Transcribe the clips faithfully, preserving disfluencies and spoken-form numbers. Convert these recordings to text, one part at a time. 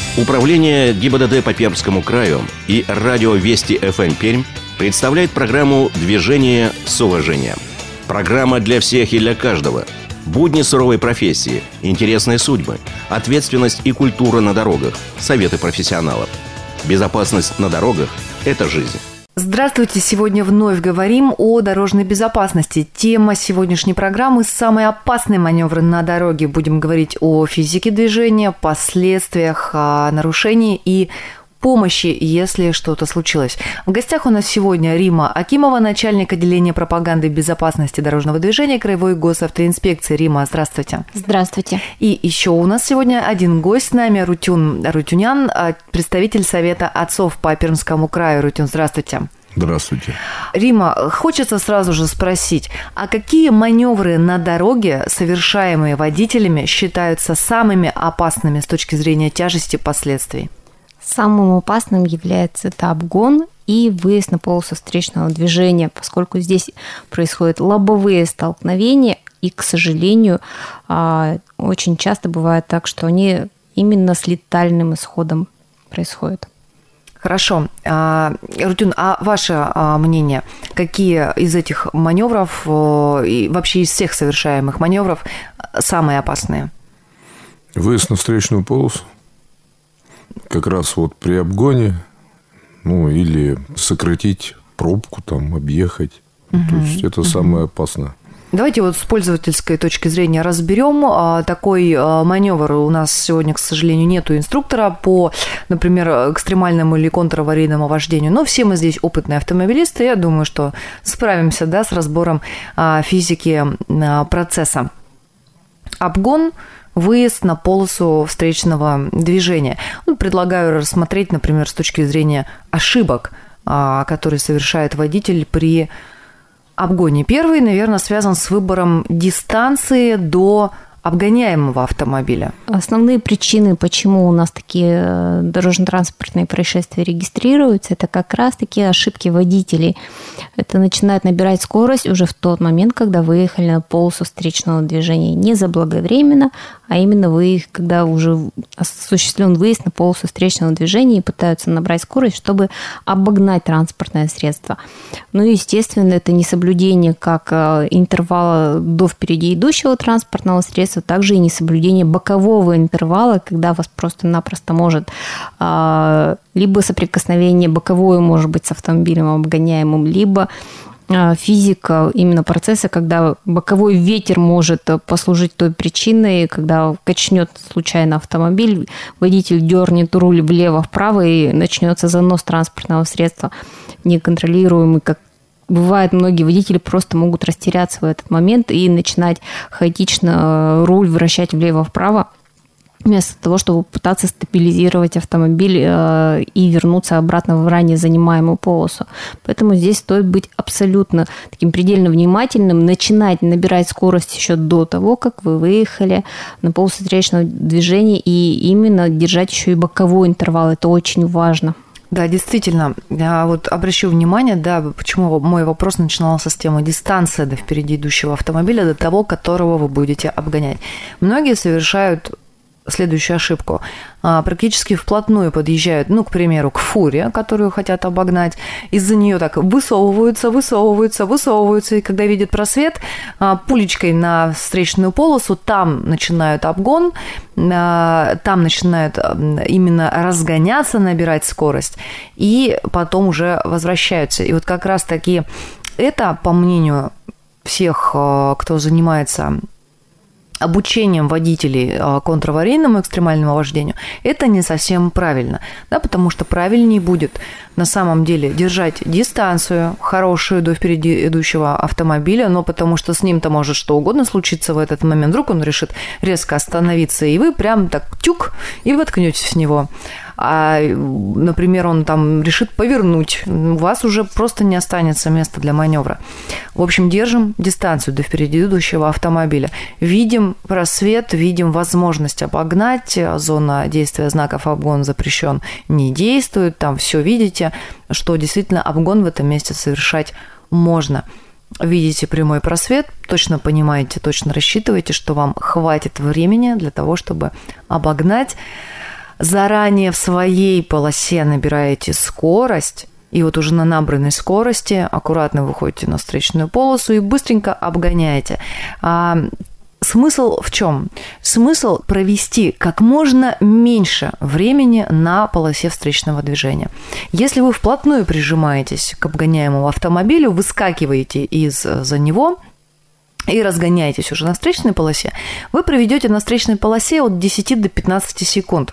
Управление ГИБДД по Пермскому краю и радио Вести эф эм Пермь представляет программу «Движение с уважением». Программа для всех и для каждого. Будни суровой профессии, интересные судьбы, ответственность и культура на дорогах, советы профессионалов. Безопасность на дорогах – это жизнь. Здравствуйте! Сегодня вновь говорим о дорожной безопасности. Тема сегодняшней программы – самые опасные маневры на дороге. Будем говорить о физике движения, последствиях нарушений и помощи, если что-то случилось. В гостях у нас сегодня Рима Акимова, начальник отделения пропаганды и безопасности дорожного движения Краевой госавтоинспекции. Рима, здравствуйте. Здравствуйте. И еще у нас сегодня один гость с нами, Рутюн Рутюнян, представитель Совета отцов по Пермскому краю. Рутюн, здравствуйте. Здравствуйте. Рима, хочется сразу же спросить, а какие маневры на дороге, совершаемые водителями, считаются самыми опасными с точки зрения тяжести последствий? Самым опасным является это обгон и выезд на полосу встречного движения, поскольку здесь происходят лобовые столкновения, и, к сожалению, очень часто бывает так, что они именно с летальным исходом происходят. Хорошо. Рутюн, а ваше мнение, какие из этих маневров и вообще из всех совершаемых маневров самые опасные? Выезд на встречную полосу. Как раз вот при обгоне, ну, или сократить пробку, там, объехать. Угу, То есть, это угу. самое опасное. Давайте вот с пользовательской точки зрения разберем. Такой маневр у нас сегодня, к сожалению, нету инструктора по, например, экстремальному или контраварийному вождению. Но все мы здесь опытные автомобилисты. Я думаю, что справимся, да, с разбором физики процесса. Обгон, выезд на полосу встречного движения. Ну, предлагаю рассмотреть, например, с точки зрения ошибок, которые совершает водитель при обгоне. Первый, наверное, связан с выбором дистанции до обгоняемого автомобиля. Основные причины, почему у нас такие дорожно-транспортные происшествия регистрируются, это как раз-таки ошибки водителей. Это начинает набирать скорость уже в тот момент, когда выехали на полосу встречного движения. Не заблаговременно, а именно вы, когда уже осуществлен выезд на полосу встречного движения и пытаются набрать скорость, чтобы обогнать транспортное средство. Ну и, естественно, это несоблюдение как интервала до впереди идущего транспортного средства, также и несоблюдение бокового интервала, когда вас просто-напросто может а, либо соприкосновение боковое может быть с автомобилем обгоняемым, либо а, физика именно процесса, когда боковой ветер может послужить той причиной, когда качнет случайно автомобиль, водитель дернет руль влево-вправо и начнется занос транспортного средства неконтролируемый, как бывает, многие водители просто могут растеряться в этот момент и начинать хаотично руль вращать влево-вправо, вместо того, чтобы пытаться стабилизировать автомобиль и вернуться обратно в ранее занимаемую полосу. Поэтому здесь стоит быть абсолютно таким предельно внимательным, начинать набирать скорость еще до того, как вы выехали на полосу встречного движения, и именно держать еще и боковой интервал. Это очень важно. Да, действительно, я вот обращу внимание, да, почему мой вопрос начинался с темы дистанция до впереди идущего автомобиля, до того, которого вы будете обгонять. Многие совершают следующую ошибку. Практически вплотную подъезжают, ну, к примеру, к фуре, которую хотят обогнать, из-за нее так высовываются, высовываются, высовываются, и когда видят просвет, пулечкой на встречную полосу, там начинают обгон, там начинают именно разгоняться, набирать скорость, и потом уже возвращаются. И вот как раз-таки это, по мнению всех, кто занимается обучением водителей контраварийному экстремальному вождению, это не совсем правильно, да, потому что правильнее будет на самом деле держать дистанцию хорошую до впереди идущего автомобиля, но потому что с ним-то может что угодно случиться в этот момент. Вдруг он решит резко остановиться, и вы прям так тюк и воткнетесь в него. А, например, он там решит повернуть, у вас уже просто не останется места для маневра. В общем, держим дистанцию до впереди идущего автомобиля. Видим просвет, видим возможность обогнать. Зона действия знаков «обгон запрещен» не действует. Там все видите, что действительно обгон в этом месте совершать можно. Видите прямой просвет, точно понимаете, точно рассчитываете, что вам хватит времени для того, чтобы обогнать. заранее в своей полосе набираете скорость, и вот уже на набранной скорости аккуратно выходите на встречную полосу и быстренько обгоняете. А смысл в чем? Смысл провести как можно меньше времени на полосе встречного движения. Если вы вплотную прижимаетесь к обгоняемому автомобилю, выскакиваете из-за него и разгоняетесь уже на встречной полосе, вы проведете на встречной полосе от десяти до пятнадцати секунд.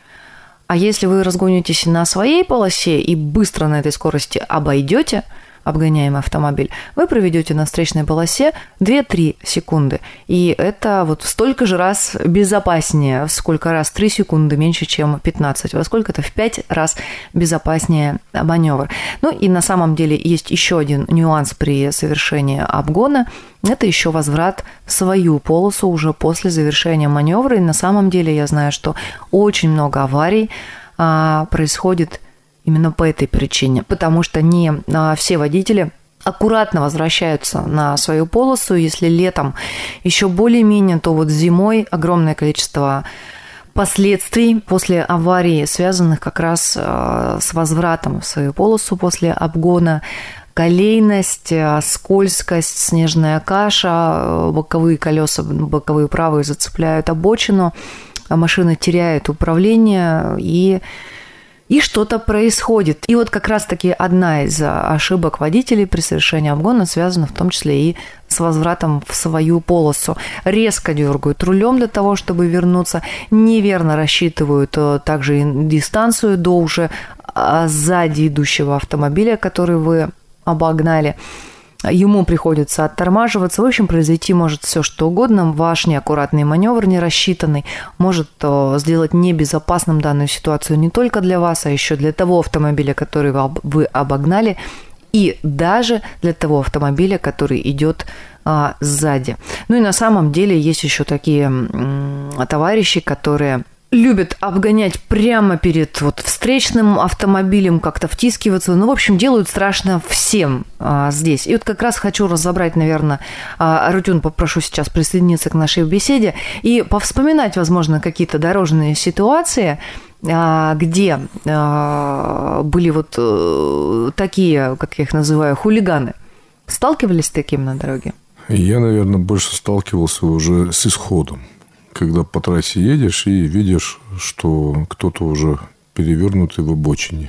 А если вы разгонитесь на своей полосе и быстро на этой скорости обойдете обгоняемый автомобиль, вы проведете на встречной полосе две-три секунды. И это вот столько же раз безопаснее, в сколько раз три секунды меньше, чем пятнадцать, во сколько это в пять раз безопаснее маневр. Ну и на самом деле есть еще один нюанс при совершении обгона. Это еще возврат в свою полосу уже после завершения маневра. И на самом деле я знаю, что очень много аварий а, происходит именно по этой причине, потому что не а, все водители аккуратно возвращаются на свою полосу. Если летом еще более-менее, то вот зимой огромное количество последствий после аварии, связанных как раз а, с возвратом в свою полосу после обгона. Колейность, скользкость, снежная каша, боковые колеса, боковые правые зацепляют обочину, машина теряет управление и... И что-то происходит. И вот как раз-таки одна из ошибок водителей при совершении обгона связана в том числе и с возвратом в свою полосу. Резко дергают рулем для того, чтобы вернуться. Неверно рассчитывают также и дистанцию до уже сзади идущего автомобиля, который вы обогнали. Ему приходится оттормаживаться. В общем, произойти может все что угодно. Ваш неаккуратный маневр, не рассчитанный, может сделать небезопасным данную ситуацию не только для вас, а еще для того автомобиля, который вы обогнали, и даже для того автомобиля, который идет а, сзади. Ну и на самом деле есть еще такие м- товарищи, которые любят обгонять прямо перед вот встречным автомобилем, как-то втискиваться. Ну, в общем, делают страшно всем а, здесь. И вот как раз хочу разобрать, наверное, а, Арутюн, попрошу сейчас присоединиться к нашей беседе и повспоминать, возможно, какие-то дорожные ситуации, а, где а, были вот а, такие, как я их называю, хулиганы. Сталкивались с таким на дороге? Я, наверное, больше сталкивался уже с исходом. Когда по трассе едешь и видишь, что кто-то уже перевернутый в обочине,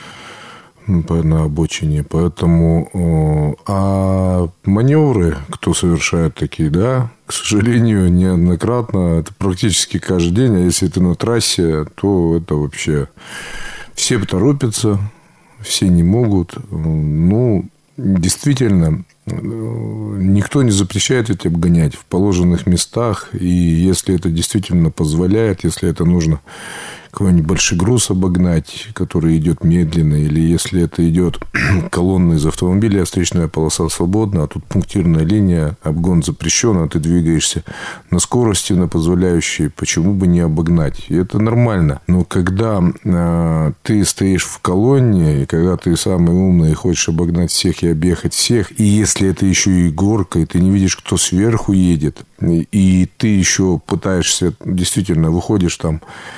на обочине. Поэтому, а маневры, кто совершает такие, да, к сожалению, неоднократно, это практически каждый день. А если ты на трассе, то это вообще все торопятся, все не могут. Ну, действительно, никто не запрещает ведь обгонять в положенных местах. И если это действительно позволяет, если это нужно какой-нибудь большой груз обогнать, который идет медленно, или если это идет колонна из автомобиля, а встречная полоса свободна, а тут пунктирная линия, обгон запрещен, а ты двигаешься на скорости, на позволяющей, почему бы не обогнать? И это нормально. Но когда э, ты стоишь в колонне, и когда ты самый умный и хочешь обогнать всех и объехать всех, и если это еще и горка, и ты не видишь, кто сверху едет, и, и ты еще пытаешься, действительно, выходишь там,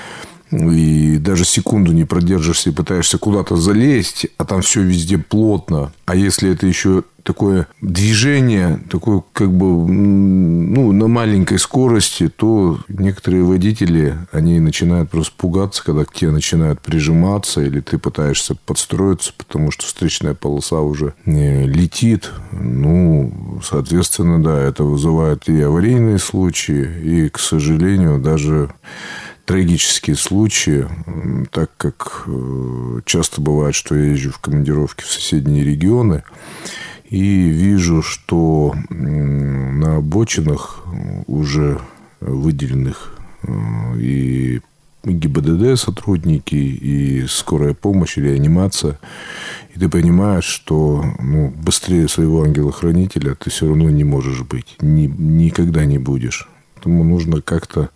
и даже секунду не продержишься и пытаешься куда-то залезть, а там все везде плотно. А если это еще такое движение, такое как бы ну, на маленькой скорости, то некоторые водители, они начинают просто пугаться, когда к тебе начинают прижиматься, или ты пытаешься подстроиться, потому что встречная полоса уже летит. Ну, соответственно, да, это вызывает и аварийные случаи, и, к сожалению, даже трагические случаи, так как часто бывает, что я езжу в командировки в соседние регионы и вижу, что на обочинах уже выделенных и ГИБДД сотрудники, и скорая помощь, реанимация, и ты понимаешь, что ну, быстрее своего ангела-хранителя ты все равно не можешь быть, ни, никогда не будешь. Поэтому нужно как-то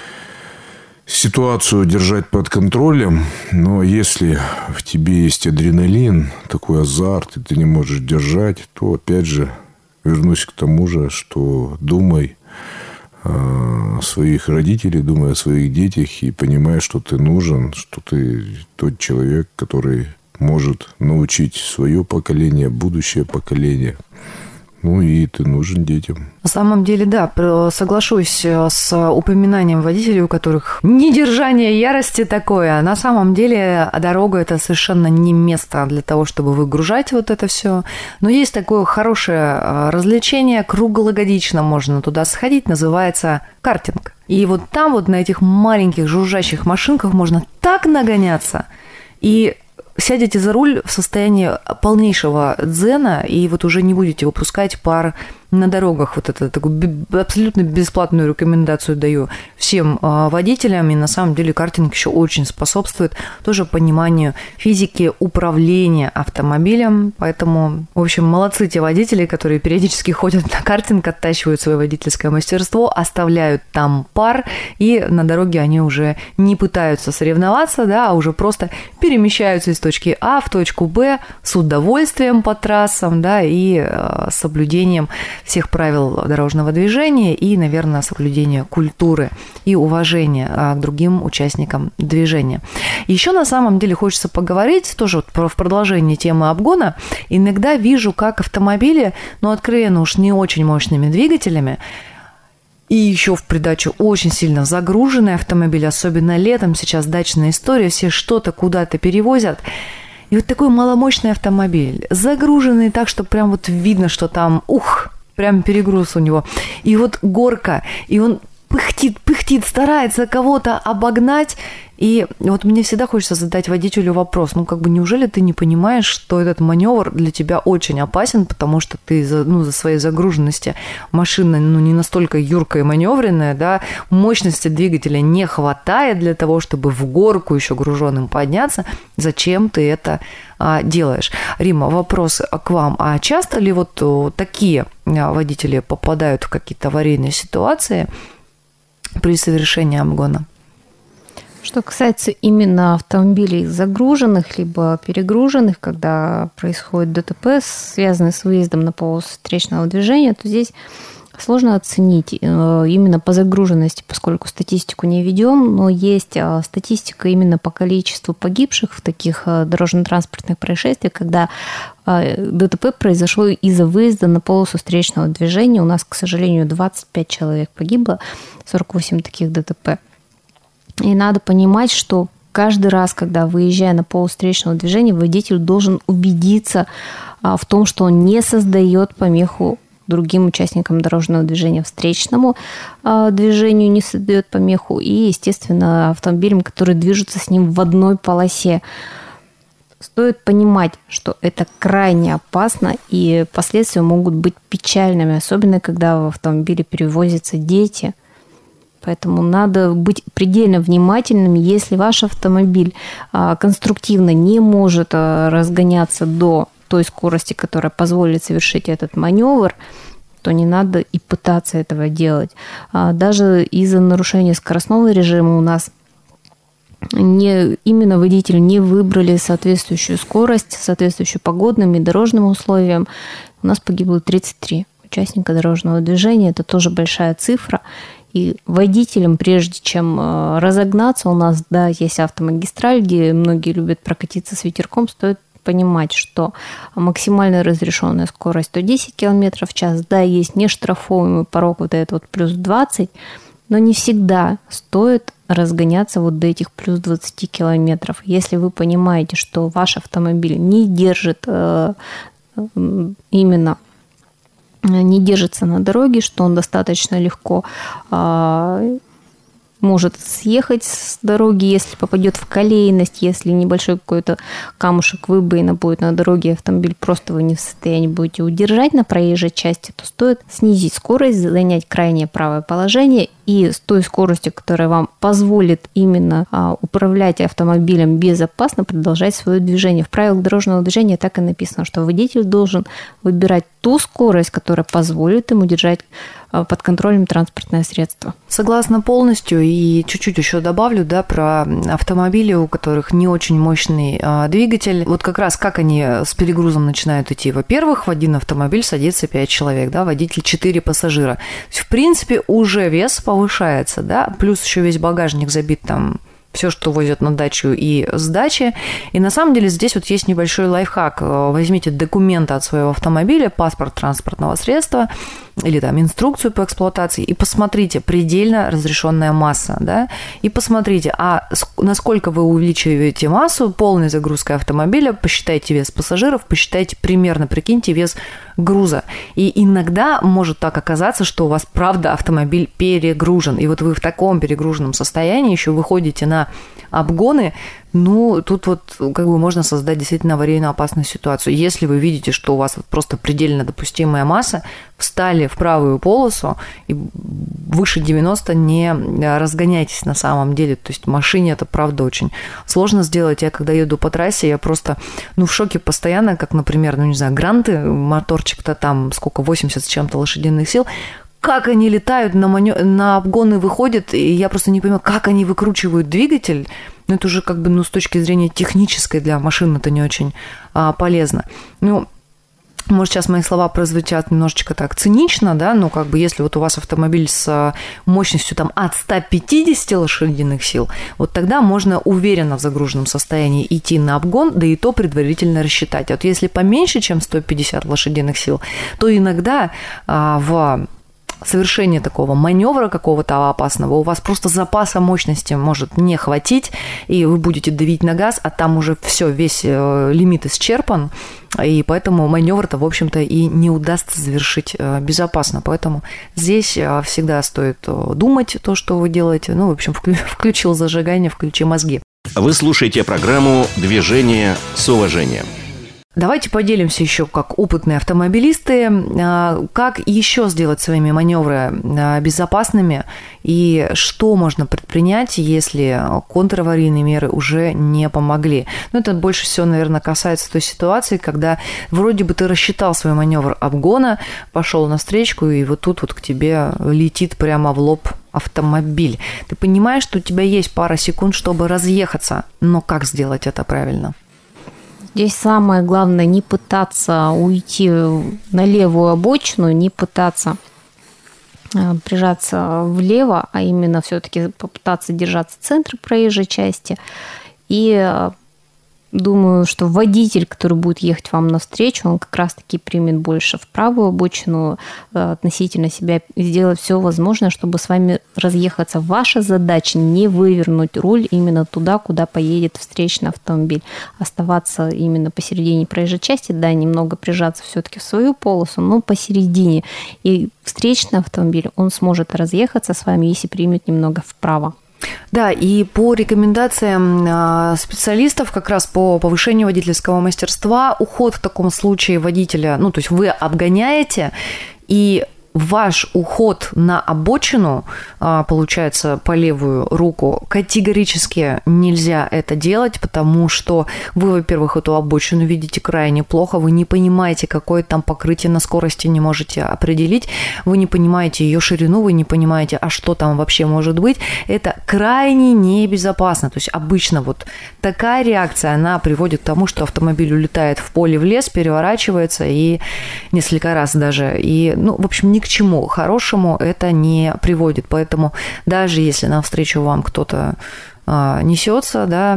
ситуацию держать под контролем, но если в тебе есть адреналин, такой азарт, и ты не можешь держать, то, опять же, вернусь к тому же, что думай о своих родителей, думай о своих детях и понимай, что ты нужен, что ты тот человек, который может научить свое поколение, будущее поколение. Ну и ты нужен детям. На самом деле, да, соглашусь с упоминанием водителей, у которых недержание ярости такое. На самом деле дорога – это совершенно не место для того, чтобы выгружать вот это все. Но есть такое хорошее развлечение, круглогодично можно туда сходить, называется картинг. И вот там вот на этих маленьких жужжащих машинках можно так нагоняться. И сядете за руль в состоянии полнейшего дзена, и вот уже не будете выпускать пар на дорогах. Вот это такую абсолютно бесплатную рекомендацию даю всем водителям. И на самом деле картинг еще очень способствует тоже пониманию физики управления автомобилем. Поэтому, в общем, молодцы те водители, которые периодически ходят на картинг, оттачивают свое водительское мастерство, оставляют там пар, и на дороге они уже не пытаются соревноваться, да, а уже просто перемещаются из точки А в точку Б с удовольствием по трассам, да, и э, соблюдением всех правил дорожного движения и, наверное, соблюдения культуры и уважения к другим участникам движения. Еще на самом деле хочется поговорить тоже вот про, в продолжении темы обгона. Иногда вижу, как автомобили, ну, откровенно уж не очень мощными двигателями, и еще в придачу очень сильно загруженные автомобили, особенно летом, сейчас дачная история, все что-то куда-то перевозят. И вот такой маломощный автомобиль, загруженный так, что прям вот видно, что там, ух, прям перегруз у него. И вот горка, и он пыхтит, пыхтит, старается кого-то обогнать. И вот мне всегда хочется задать водителю вопрос, ну, как бы, неужели ты не понимаешь, что этот маневр для тебя очень опасен, потому что ты за, ну, за своей загруженности машина, ну, не настолько юркая и маневренная, да, мощности двигателя не хватает для того, чтобы в горку еще груженным подняться. Зачем ты это а, делаешь? Рима, вопрос к вам. А часто ли вот о, такие водители попадают в какие-то аварийные ситуации при совершении обгона? Что касается именно автомобилей загруженных либо перегруженных, когда происходит ДТП, связанный с выездом на полосу встречного движения, то здесь сложно оценить именно по загруженности, поскольку статистику не ведем, но есть статистика именно по количеству погибших в таких дорожно-транспортных происшествиях, когда ДТП произошло из-за выезда на полосу встречного движения. У нас, к сожалению, двадцать пять человек погибло, сорок восемь таких ДТП. И надо понимать, что каждый раз, когда выезжая на полосу встречного движения, водитель должен убедиться в том, что он не создает помеху другим участникам дорожного движения, встречному движению не создает помеху, и, естественно, автомобилям, которые движутся с ним в одной полосе. Стоит понимать, что это крайне опасно, и последствия могут быть печальными, особенно когда в автомобиле перевозятся дети. Поэтому надо быть предельно внимательным. Если ваш автомобиль конструктивно не может разгоняться до той скорости, которая позволит совершить этот маневр, то не надо и пытаться этого делать. Даже из-за нарушения скоростного режима у нас не, именно водители не выбрали соответствующую скорость, соответствующую погодным и дорожным условиям. У нас погибло тридцать три участника дорожного движения. Это тоже большая цифра. И водителям, прежде чем разогнаться, у нас, да, есть автомагистраль, где многие любят прокатиться с ветерком, стоит понимать, что максимальная разрешенная скорость сто десять километров в час, да, есть нештрафуемый порог, вот этот вот плюс двадцать, но не всегда стоит разгоняться вот до этих плюс двадцать километров. Если вы понимаете, что ваш автомобиль не держит э, именно не держится на дороге, что он достаточно легко э, может съехать с дороги, если попадет в колейность, если небольшой какой-то камушек, выбоина будет на дороге, автомобиль просто вы не в состоянии будете удержать на проезжей части, то стоит снизить скорость, занять крайнее правое положение и с той скоростью, которая вам позволит именно а, управлять автомобилем безопасно, продолжать свое движение. В правилах дорожного движения так и написано, что водитель должен выбирать ту скорость, которая позволит ему держать а, под контролем транспортное средство. Согласна полностью, и чуть-чуть еще добавлю, да, про автомобили, у которых не очень мощный а, двигатель. Вот как раз как они с перегрузом начинают идти. Во-первых, в один автомобиль садится пять человек, да, водитель четыре пассажира. То есть, в принципе, уже вес повышается, да, плюс еще весь багажник забит там все, что возят на дачу и с дачи. И на самом деле здесь вот есть небольшой лайфхак. Возьмите документы от своего автомобиля, паспорт транспортного средства или там инструкцию по эксплуатации и посмотрите предельно разрешенная масса, да, и посмотрите, а насколько вы увеличиваете массу полной загрузкой автомобиля, посчитайте вес пассажиров, посчитайте примерно, прикиньте вес груза. И иногда может так оказаться, что у вас правда автомобиль перегружен, и вот вы в таком перегруженном состоянии еще выходите на обгоны. Ну, тут вот как бы можно создать действительно аварийно опасную ситуацию. Если вы видите, что у вас вот просто предельно допустимая масса, встали в правую полосу и выше девяноста не разгоняйтесь на самом деле. То есть в машине это, правда, очень сложно сделать. Я когда еду по трассе, я просто, ну, в шоке постоянно, как, например, ну, не знаю, гранты, моторчик-то там сколько, восемьдесят с чем-то лошадиных сил, как они летают, на, манё... на обгоны выходят, и я просто не понимаю, как они выкручивают двигатель. Ну, это уже как бы, ну, с точки зрения технической для машин это не очень а, полезно. Ну, может, сейчас мои слова прозвучат немножечко так цинично, да, но как бы если вот у вас автомобиль с мощностью там от ста пятидесяти лошадиных сил, вот тогда можно уверенно в загруженном состоянии идти на обгон, да и то предварительно рассчитать. А вот если поменьше, чем сто пятьдесят лошадиных сил, то иногда а, в совершение такого маневра какого-то опасного, у вас просто запаса мощности может не хватить, и вы будете давить на газ, а там уже все, весь лимит исчерпан, и поэтому маневр-то, в общем-то, и не удастся завершить безопасно. Поэтому здесь всегда стоит думать то, что вы делаете. Ну, в общем, включил зажигание, включи мозги. Вы слушаете программу «Движение с уважением». Давайте поделимся еще, как опытные автомобилисты, как еще сделать своими маневры безопасными и что можно предпринять, если контраварийные меры уже не помогли. Ну, это больше всего, наверное, касается той ситуации, когда вроде бы ты рассчитал свой маневр обгона, пошел на встречку, и вот тут вот к тебе летит прямо в лоб автомобиль. Ты понимаешь, что у тебя есть пара секунд, чтобы разъехаться, но как сделать это правильно? Здесь самое главное не пытаться уйти на левую обочину, не пытаться прижаться влево, а именно все-таки попытаться держаться в центре проезжей части. И думаю, что водитель, который будет ехать вам навстречу, он как раз-таки примет больше в правую обочину относительно себя, сделать все возможное, чтобы с вами разъехаться. Ваша задача не вывернуть руль именно туда, куда поедет встречный автомобиль. Оставаться именно посередине проезжей части, да, немного прижаться все-таки в свою полосу, но посередине. И встречный автомобиль, он сможет разъехаться с вами, если примет немного вправо. Да, и по рекомендациям специалистов как раз по повышению водительского мастерства, уход в таком случае водителя, ну, то есть вы обгоняете, и ваш уход на обочину, получается, по левую руку, категорически нельзя это делать, потому что вы, во-первых, эту обочину видите крайне плохо, вы не понимаете, какое там покрытие на скорости не можете определить, вы не понимаете ее ширину, вы не понимаете, а что там вообще может быть. Это крайне небезопасно. То есть обычно вот такая реакция, она приводит к тому, что автомобиль улетает в поле, в лес, переворачивается и несколько раз даже. И, ну, в общем, ни к чему хорошему это не приводит. Поэтому даже если навстречу вам кто-то а, несется, да,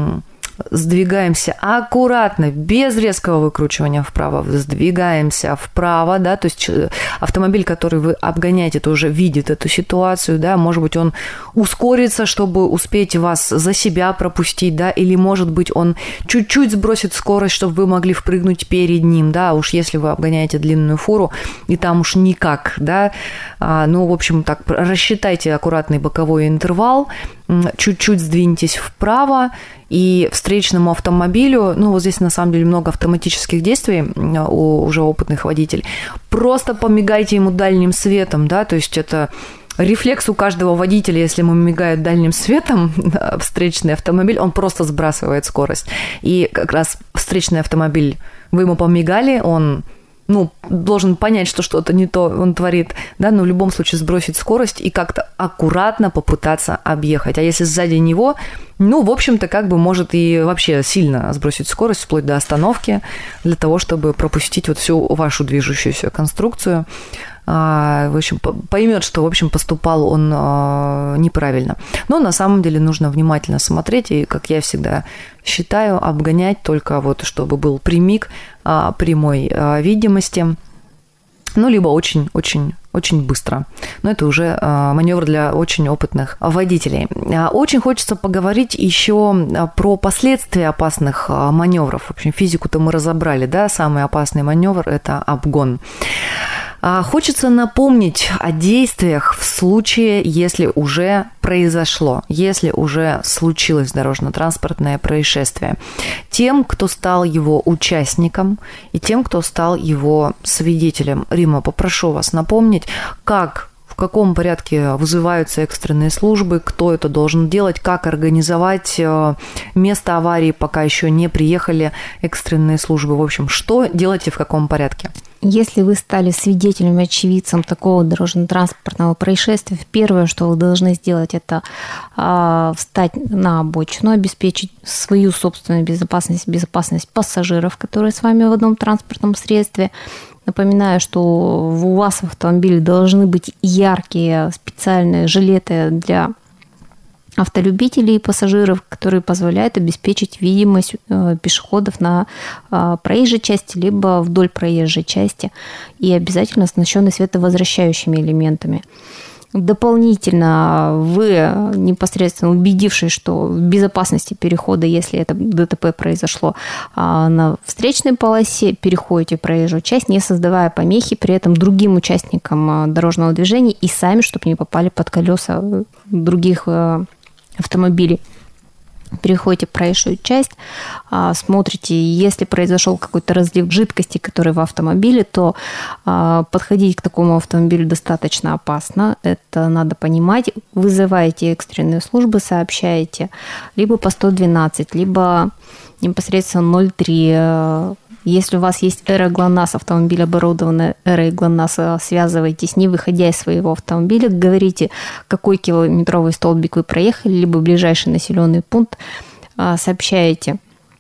сдвигаемся аккуратно, без резкого выкручивания вправо, сдвигаемся вправо, да, то есть автомобиль, который вы обгоняете, тоже видит эту ситуацию, да, может быть, он ускорится, чтобы успеть вас за себя пропустить, да, или, может быть, он чуть-чуть сбросит скорость, чтобы вы могли впрыгнуть перед ним, да, уж если вы обгоняете длинную фуру, и там уж никак, да, а, ну, в общем, так, рассчитайте аккуратный боковой интервал, чуть-чуть сдвиньтесь вправо, и встречному автомобилю, ну, вот здесь на самом деле много автоматических действий у уже опытных водителей, просто помигайте ему дальним светом, да, то есть это рефлекс у каждого водителя, если ему мигают дальним светом встречный автомобиль, он просто сбрасывает скорость. И как раз встречный автомобиль, вы ему помигали, он... ну, должен понять, что что-то не то он творит, да, но в любом случае сбросить скорость и как-то аккуратно попытаться объехать. А если сзади него, ну, в общем-то, как бы может и вообще сильно сбросить скорость вплоть до остановки для того, чтобы пропустить вот всю вашу движущуюся конструкцию. В общем, поймет, что, в общем, поступал он неправильно. Но на самом деле нужно внимательно смотреть и, как я всегда считаю, обгонять только вот, чтобы был прямик прямой видимости, ну, либо очень-очень-очень быстро. Но это уже маневр для очень опытных водителей. Очень хочется поговорить еще про последствия опасных маневров. В общем, физику-то мы разобрали, да, самый опасный маневр – это обгон. Хочется напомнить о действиях в случае, если уже произошло, если уже случилось дорожно-транспортное происшествие. Тем, кто стал его участником, и тем, кто стал его свидетелем. Рима, попрошу вас напомнить, как, в каком порядке вызываются экстренные службы, кто это должен делать, как организовать место аварии, пока еще не приехали экстренные службы. В общем, что делать и в каком порядке? Если вы стали свидетелем, очевидцем такого дорожно-транспортного происшествия, первое, что вы должны сделать, это э, встать на обочину, обеспечить свою собственную безопасность, безопасность пассажиров, которые с вами в одном транспортном средстве. Напоминаю, что у вас в автомобиле должны быть яркие специальные жилеты для автолюбителей и пассажиров, которые позволяют обеспечить видимость пешеходов на проезжей части либо вдоль проезжей части, и обязательно оснащены световозвращающими элементами. Дополнительно вы, непосредственно убедившись, что в безопасности перехода, если это ДТП произошло на встречной полосе, переходите проезжую часть, не создавая помехи при этом другим участникам дорожного движения и сами, чтобы не попали под колеса других автомобилей. Переходите проезжую часть, смотрите, если произошел какой-то разлив жидкости, который в автомобиле, то подходить к такому автомобилю достаточно опасно. Это надо понимать. Вызываете экстренные службы, сообщаете либо по сто двенадцать, либо непосредственно ноль три. Если у вас есть эра ГЛОНАСС, автомобиль оборудованный эрой ГЛОНАСС, связывайтесь, не выходя из своего автомобиля, говорите, какой километровый столбик вы проехали, либо ближайший населенный пункт, сообщаете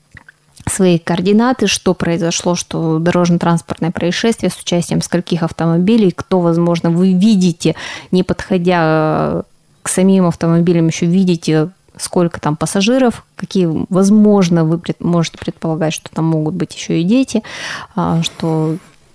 свои координаты, что произошло, что дорожно-транспортное происшествие с участием скольких автомобилей, кто, возможно, вы видите, не подходя к самим автомобилям, еще видите, сколько там пассажиров, какие, возможно, вы можете предполагать, что там могут быть еще и дети, что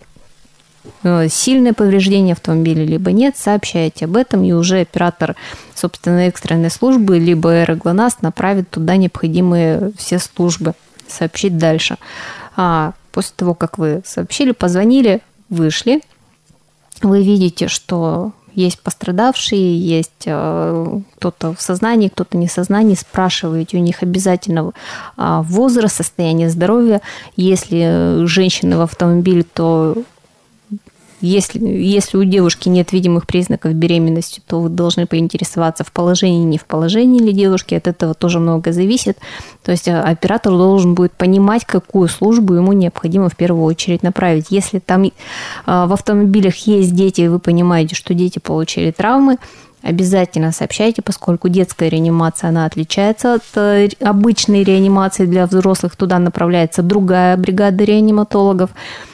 сильное повреждение автомобиля либо нет, сообщайте об этом, и уже оператор, собственно, экстренной службы либо эра ГЛОНАСС направит туда необходимые все службы, сообщить дальше. А после того, как вы сообщили, позвонили, вышли, вы видите, что есть пострадавшие, есть кто-то в сознании, кто-то не в сознании, спрашиваете у них обязательно возраст, состояние здоровья. Если женщины в автомобиле, то если, если у девушки нет видимых признаков беременности, то вы должны поинтересоваться, в положении, не в положении ли девушки. От этого тоже много зависит. То есть оператор должен будет понимать, какую службу ему необходимо в первую очередь направить. Если там в автомобилях есть дети, и вы понимаете, что дети получили травмы, обязательно сообщайте, поскольку детская реанимация, она отличается от обычной реанимации для взрослых. Туда направляется другая бригада реаниматологов.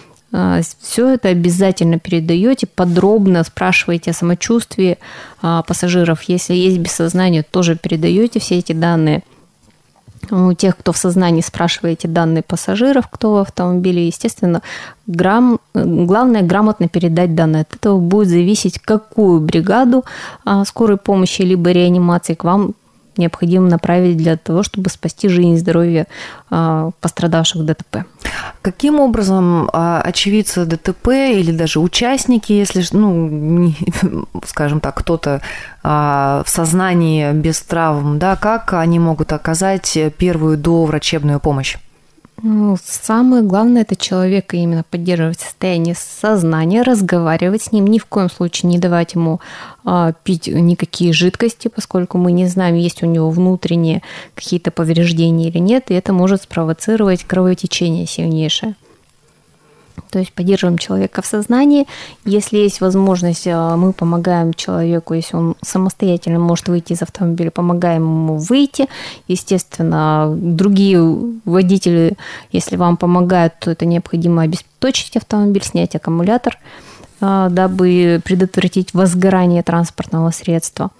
Все это обязательно передаете, подробно спрашиваете о самочувствии пассажиров. Если есть без сознания, тоже передаете все эти данные. У тех, кто в сознании, спрашиваете данные пассажиров, кто в автомобиле. Естественно, грам... главное грамотно передать данные. От этого будет зависеть, какую бригаду скорой помощи либо реанимации к вам необходимо направить для того, чтобы спасти жизнь и здоровье пострадавших в ДТП. Каким образом очевидцы ДТП или даже участники, если, ну, скажем так, кто-то в сознании без травм, да, как они могут оказать первую доврачебную помощь? Ну, самое главное – это человека именно поддерживать в состоянии сознания, разговаривать с ним, ни в коем случае не давать ему а, пить никакие жидкости, поскольку мы не знаем, есть у него внутренние какие-то повреждения или нет, и это может спровоцировать кровотечение сильнейшее. То есть поддерживаем человека в сознании. Если есть возможность, мы помогаем человеку, если он самостоятельно может выйти из автомобиля, помогаем ему выйти. Естественно, другие водители, если вам помогают, то это необходимо обесточить автомобиль, снять аккумулятор, дабы предотвратить возгорание транспортного средства.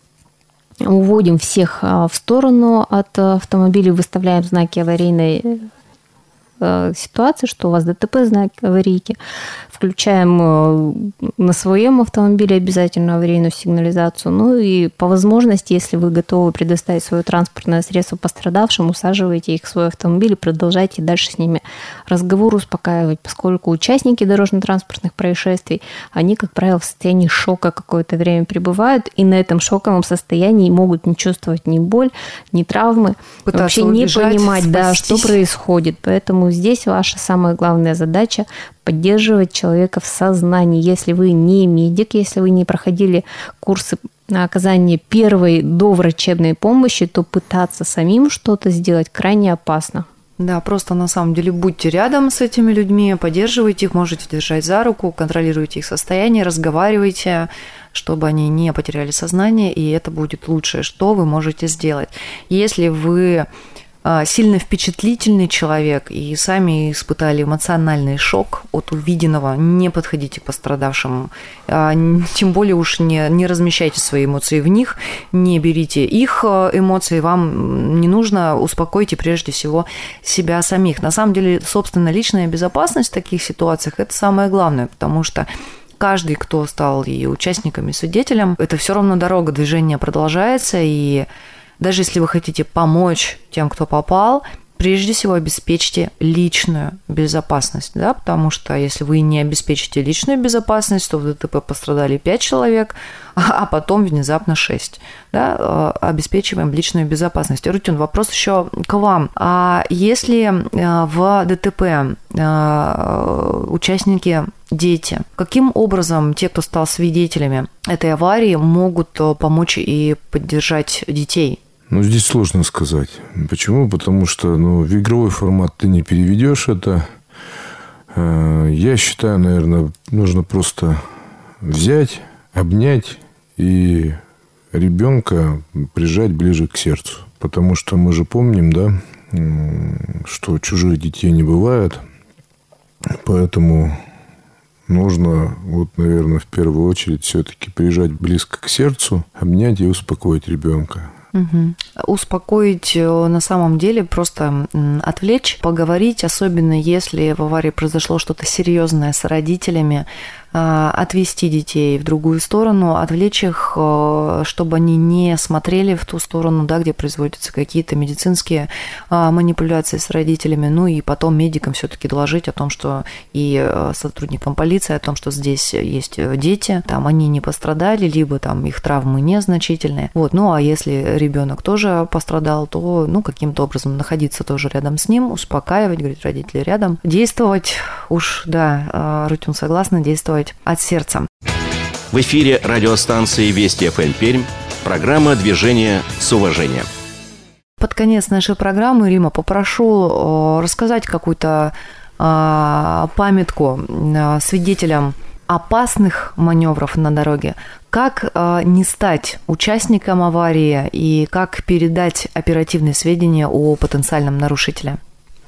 Уводим всех в сторону от автомобиля, выставляем знаки аварийной ситуации, что у вас ДТП, знак аварийки. Включаем на своем автомобиле обязательно аварийную сигнализацию. Ну и по возможности, если вы готовы предоставить свое транспортное средство пострадавшим, усаживайте их в свой автомобиль и продолжайте дальше с ними разговор успокаивать, поскольку участники дорожно-транспортных происшествий, они, как правило, в состоянии шока какое-то время пребывают, и на этом шоковом состоянии могут не чувствовать ни боль, ни травмы, пытаться вообще убежать, не понимать, да, что происходит. Поэтому здесь ваша самая главная задача – поддерживать человека в сознании. Если вы не медик, если вы не проходили курсы на оказание первой доврачебной помощи, то пытаться самим что-то сделать крайне опасно. Да, просто на самом деле будьте рядом с этими людьми, поддерживайте их, можете держать за руку, контролируйте их состояние, разговаривайте, чтобы они не потеряли сознание, и это будет лучшее, что вы можете сделать. Если вы сильно впечатлительный человек и сами испытали эмоциональный шок от увиденного, не подходите к пострадавшим, тем более уж не, не размещайте свои эмоции в них, не берите их эмоции, вам не нужно, успокойте прежде всего себя самих. На самом деле, собственно, личная безопасность в таких ситуациях – это самое главное, потому что каждый, кто стал и участником, и свидетелем, это все равно дорога, движение продолжается, и даже если вы хотите помочь тем, кто попал, прежде всего обеспечьте личную безопасность, да, потому что если вы не обеспечите личную безопасность, то в ДТП пострадали пять человек, а потом внезапно шесть. Да, обеспечиваем личную безопасность. Рутюн, вопрос еще к вам. А если в ДТП участники дети, каким образом те, кто стал свидетелями этой аварии, могут помочь и поддержать детей? Ну, здесь сложно сказать. Почему? Потому что ну, в игровой формат ты не переведешь это. Я считаю, наверное, нужно просто взять, обнять и ребенка прижать ближе к сердцу. Потому что мы же помним, да, что чужих детей не бывает. Поэтому нужно, вот, наверное, в первую очередь все-таки прижать близко к сердцу, обнять и успокоить ребенка. Угу. Успокоить на самом деле, просто отвлечь, поговорить, особенно если в аварии произошло что-то серьезное с родителями, отвести детей в другую сторону, отвлечь их, чтобы они не смотрели в ту сторону, да, где производятся какие-то медицинские манипуляции с родителями, ну и потом медикам все-таки доложить о том, что и сотрудникам полиции, о том, что здесь есть дети, там они не пострадали, либо там их травмы незначительные. Вот. Ну а если ребенок тоже пострадал, то ну, каким-то образом находиться тоже рядом с ним, успокаивать, говорить, родители рядом, действовать, уж, да, Рутюн согласна, действовать от сердца. В эфире радиостанции Вести эф эм Пермь, программа «Движение с уважением». Под конец нашей программы, Рима, попрошу рассказать какую-то памятку свидетелям опасных маневров на дороге. Как не стать участником аварии и как передать оперативные сведения о потенциальном нарушителе?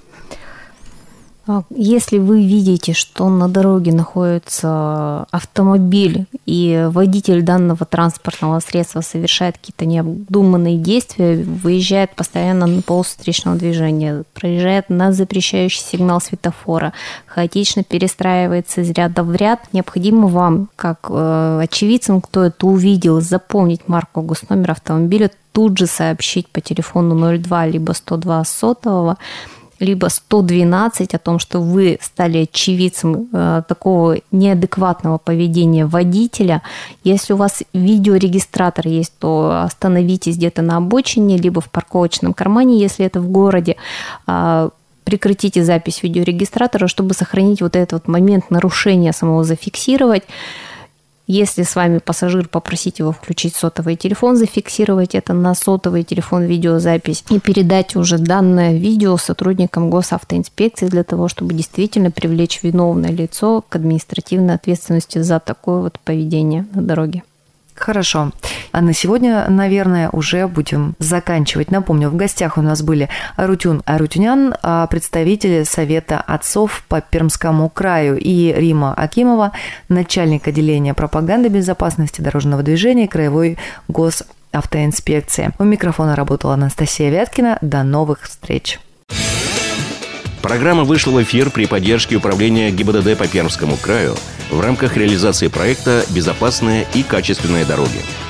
Если вы видите, что на дороге находится автомобиль, и водитель данного транспортного средства совершает какие-то необдуманные действия, выезжает постоянно на полосу встречного движения, проезжает на запрещающий сигнал светофора, хаотично перестраивается из ряда в ряд, необходимо вам, как э, очевидцам, кто это увидел, запомнить марку, госномер автомобиля, тут же сообщить по телефону ноль два либо сто два сотового, либо сто двенадцать о том, что вы стали очевидцем э, такого неадекватного поведения водителя. Если у вас видеорегистратор есть, то остановитесь где-то на обочине, либо в парковочном кармане, если это в городе. Э, прекратите запись видеорегистратора, чтобы сохранить вот этот вот момент нарушения самого, зафиксировать. Если с вами пассажир, попросить его включить сотовый телефон, зафиксировать это на сотовый телефон видеозапись и передать уже данное видео сотрудникам госавтоинспекции для того, чтобы действительно привлечь виновное лицо к административной ответственности за такое вот поведение на дороге. Хорошо. А на сегодня, наверное, уже будем заканчивать. Напомню, в гостях у нас были Арутюн Арутюнян, представители Совета отцов по Пермскому краю, и Рима Акимова, начальник отделения пропаганды безопасности дорожного движения Краевой госавтоинспекции. У микрофона работала Анастасия Вяткина. До новых встреч. Программа вышла в эфир при поддержке Управления ГИБДД по Пермскому краю в рамках реализации проекта «Безопасные и качественные дороги».